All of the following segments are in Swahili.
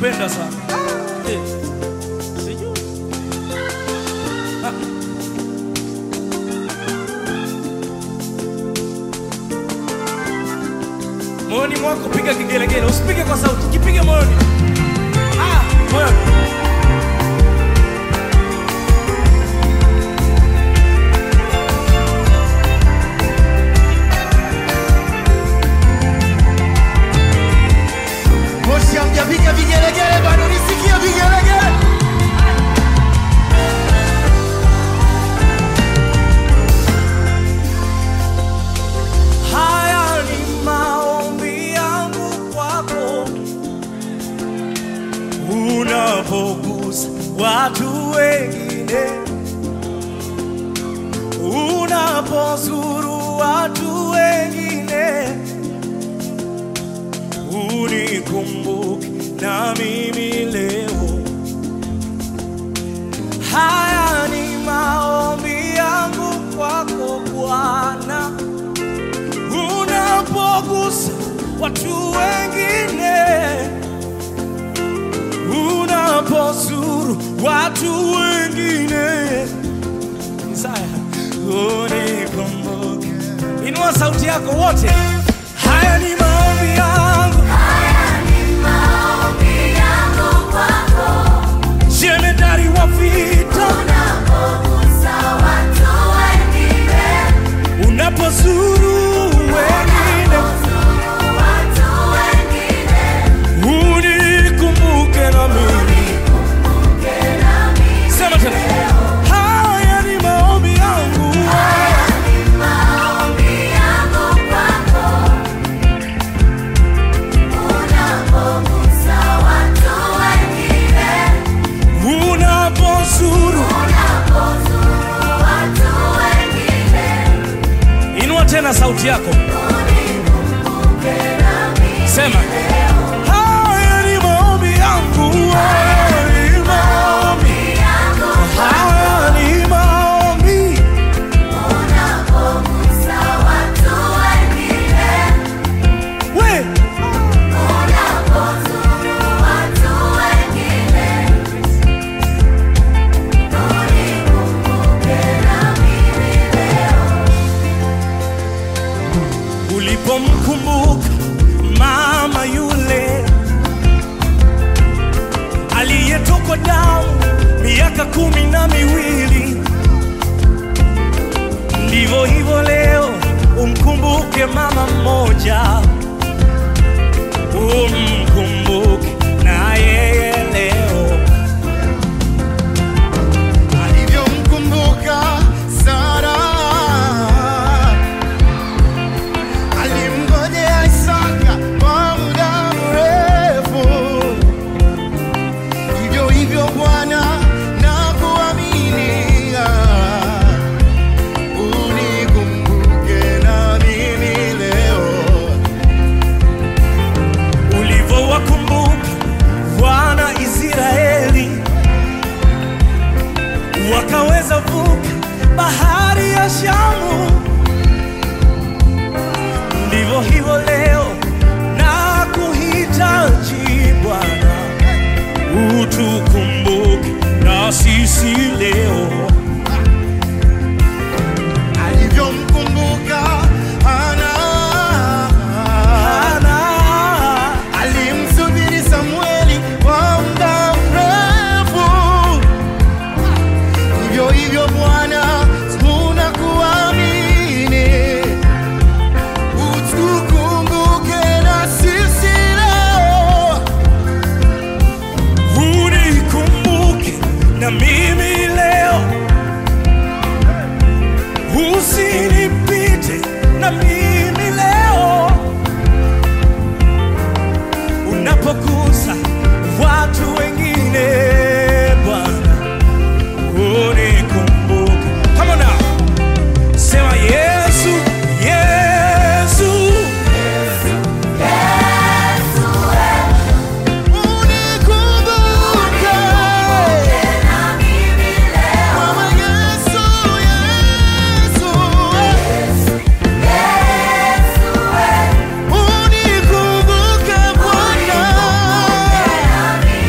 nakupenda sana. Sijui. Moyoni mwako piga kigelegele, usipige kwa sauti, kipige moyoni. Moyoni. Moshi hamjapiga vigelegele bado, nisikie vigelegele. Haya ni maombi yangu kwako, unapogusa watu wengine, unapozuru watu wengine, unikumbuke na mimi leo. Haya ni maombi yangu kwako Bwana, unapogusa watu wengine, unapozuru watu wengine, unikumbuke. Inua sauti yako wote. Haya ni maombi yangu, haya ni maombi yangu kwako, jemedari wa vita, unapogusa watu wengine, unapozuru wengine, watu wengine, unikumbuke na mimi. Sema tena. Haya ni maombi yangu, haya ni maombi yangu kwako, unapogusa watu wengine, unapozuru. watu wengine, Inua tena sauti yako, unikumbuke na mimi. sema haya ni maombi yangu, haya ni maombi, haya ni maombi, Unapogusa watu wengine, we unapozuru watu wengine, unikumbuke na mimi leo. ulipomkumbuka mama yule aliyetokwa damu miaka 12, ndivyo hivyo leo umkumbuke mama mmoja, umkumbuke na yeye leo. Alivyomkumbuka Sara, alimngojea Isaka kwa muda mrefu. Hivyo hivyo Bwana, nakuaminia, unikumbuke na mimi leo. Ulivyowakumbuka wana Israeli wakaweza vuka bahari ya Shamu, ndivyo hivyo leo na kuhitaji Bwana, utukumbuke na sisi leo. Alivyomkumbuka Hana, Hana, alimsubiri Samueli kwa muda mrefu. Hivyo hivyo Bwana, tunakuamini, utukumbuke na sisi leo. unikumbuke na mimi leo, usinipite na mimi leo, unapogusa watu wengine Bwana, unikumbuke. Come on now, sema Yesu, Yesu, Unikumbuke Na mimi leo. Mama Yesu, Yesu, unikumbuke Bwana.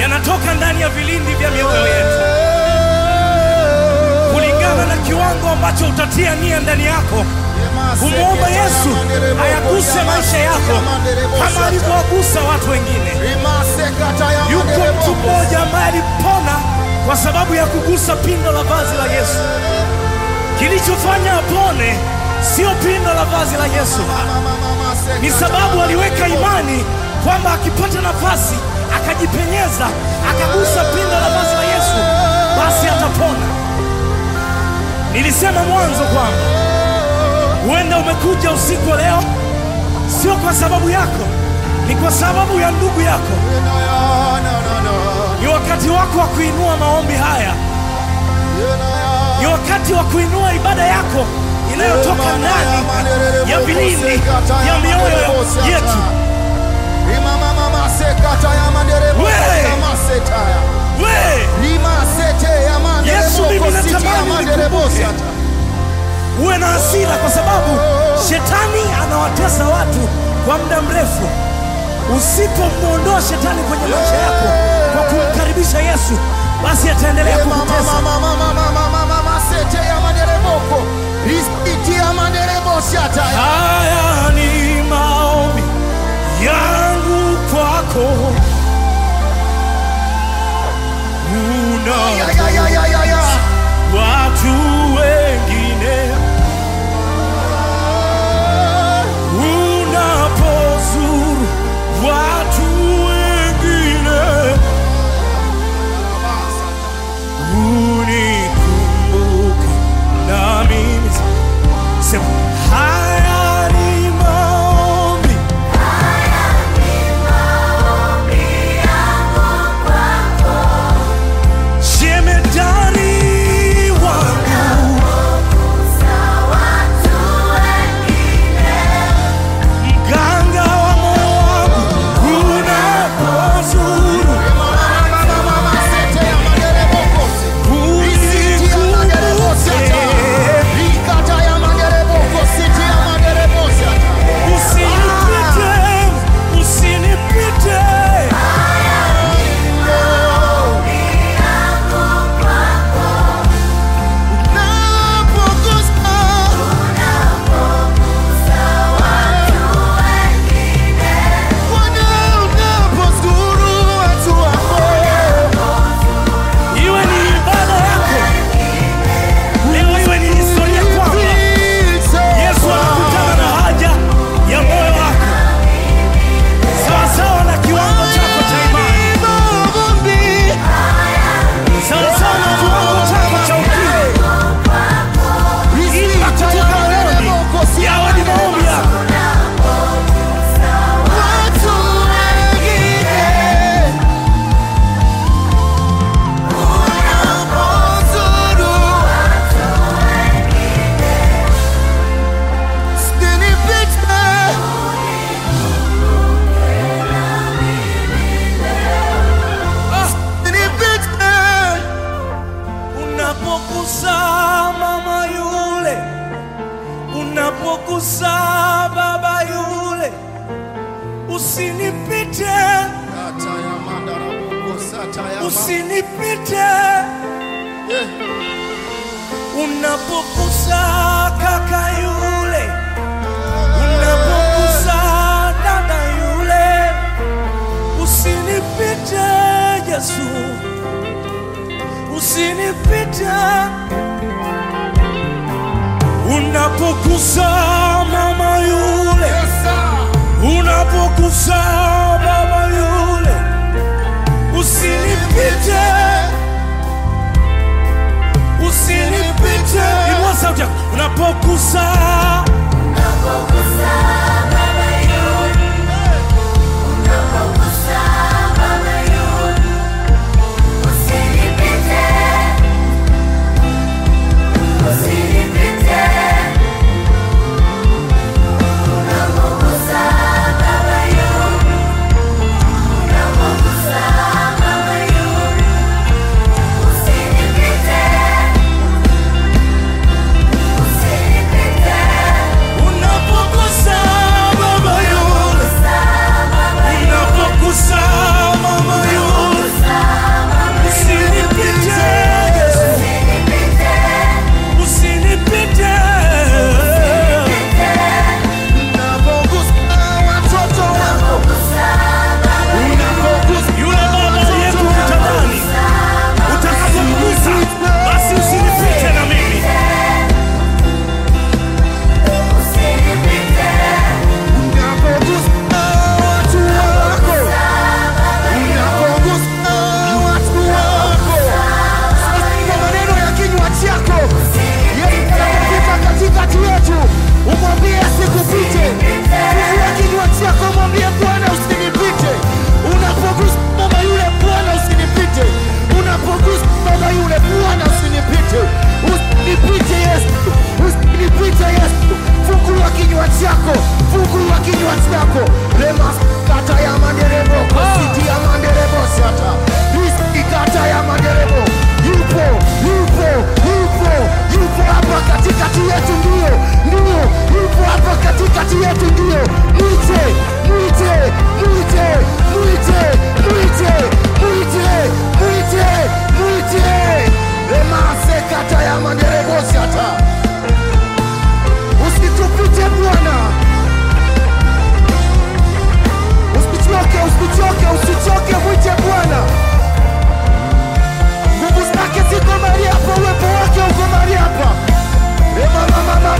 yanatoka ndani ya vilindi vya mioyo yetu, kulingana na kiwango ambacho utatia nia ndani yako kumwomba Yesu ayaguse maisha yako kama alivyowagusa watu wengine. Yuko mtu mmoja ambaye alipona kwa sababu ya kugusa pindo la vazi la Yesu. Kilichofanya apone sio pindo la vazi la Yesu, ni sababu aliweka imani kwamba akipata nafasi akajipenyeza akagusa pindo la vazi la Yesu basi atapona. Nilisema mwanzo kwamba huenda umekuja usiku leo sio kwa sababu yako, ni kwa sababu ya ndugu yako. Ni wakati wako wa kuinua maombi haya, ni wakati wa kuinua ibada yako inayotoka ndani ya vilindi ya mioyo yetu. Yesu, mimi natamani nikukumbuke, uwe na hasira kwa sababu shetani anawatesa watu kwa muda mrefu. Usipomwondoa shetani kwenye maisha yako kwa kumkaribisha Yesu, basi ataendelea kukutesa. Haya ni maombi yangu kwako, watu wengine unapozuru watu wengine, unikumbuke na mimi. Sema haya ni maombi yangu kwako, jemedari wangu, watu wengine, mganga wa moyo wangu, unapozuru usinipite. Iwe ni ibada yako leo, iwe ni historia kwamba Yesu anakutana na haja ya moyo wako sawasawa na kiwango chako cha imani, sawasawa na kiwango chako cha ukiri. Imba kutoka moyoni, yawe ni maombi yako. Unapogusa mama yule, unapogusa baba yule, usinipite, usinipite. Unapogusa kaka yule, unapogusa dada yule, usinipite Yesu, usinipite. Unapogusa mama yule, unapogusa baba yule, usinipite, usinipite. Inua sauti yako. Unapogusa baba yule, unapogusa baba yule, usinipite, usinipite. Unapogusa baba yule, unapogusa baba yule, usinipite, usinipite. unapogusa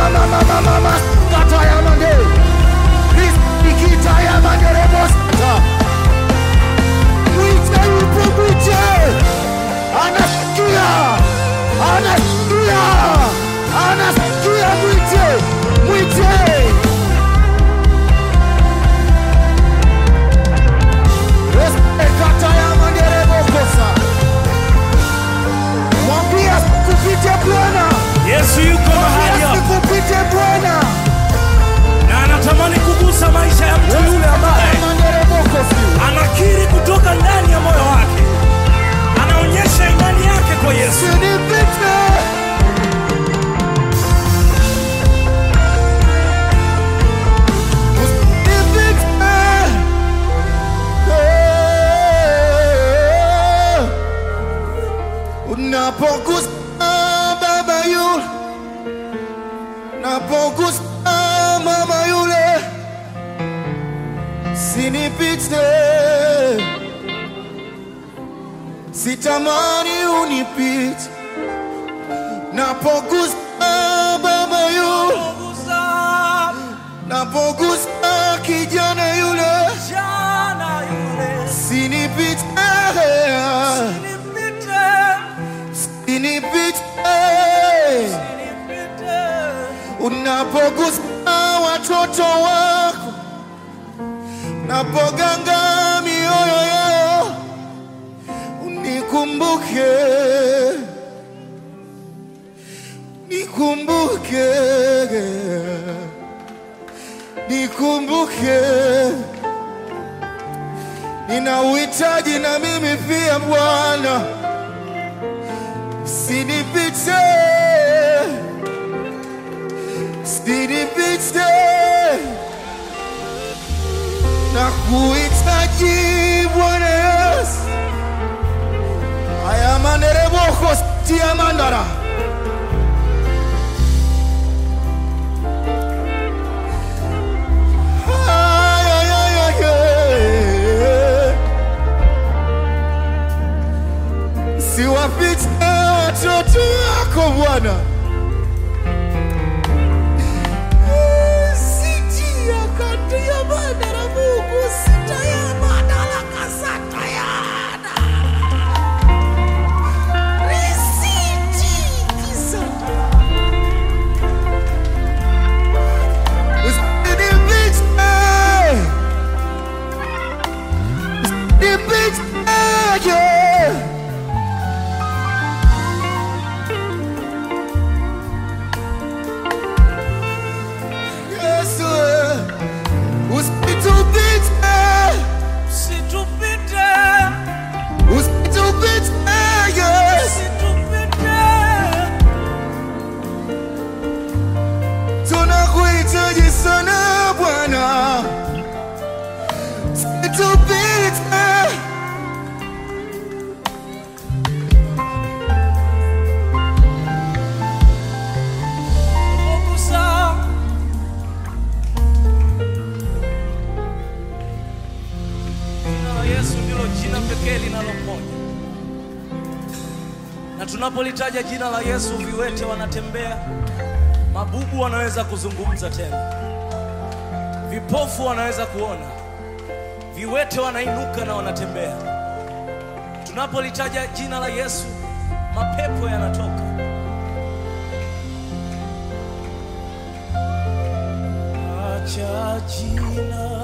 mama kata ya mande. Nikita ya mande rebosta. Mwite yupo mwite. Anasikia. Anasikia. Anasikia mwite. Mwite. Kata ya mande rebosta. Mwambia kupite Bwana. Yesu yuko mahali hapa Kupite Bwana. na anatamani kugusa maisha ya mtu yule ambaye anakiri kutoka ndani ya moyo wake, anaonyesha imani yake kwa Yesu. Unapogusa baba yule, unapogusa mama yule, sinipite, sitamani unipite. Napogusa baba yule, napogusa kijana yule, sinipite, sinipite. Unapogusa watoto wako, napoganga mioyo yao, unikumbuke, nikumbuke, nikumbuke. Nina uhitaji na mimi pia Bwana, sinipite, sinipite. Na kuhitaji Bwana Yesu. Aya manereboko tia mandara. Siwapite watoto wako Bwana. Sitia kati ya mandara Mungu, sitia mandara kasata yana. Risiti kisata. Usinipite. Usinipite. Tunakuhitaji sana Bwana. Situpite. Jina la Yesu ndilo jina pekee linaloponya. Na tunapolitaja jina la Yesu, viwete wanatembea, mabubu wanaweza kuzungumza tena, vipofu wanaweza kuona, viwete wanainuka na wanatembea. Tunapolitaja jina la Yesu, mapepo yanatoka. Acha jina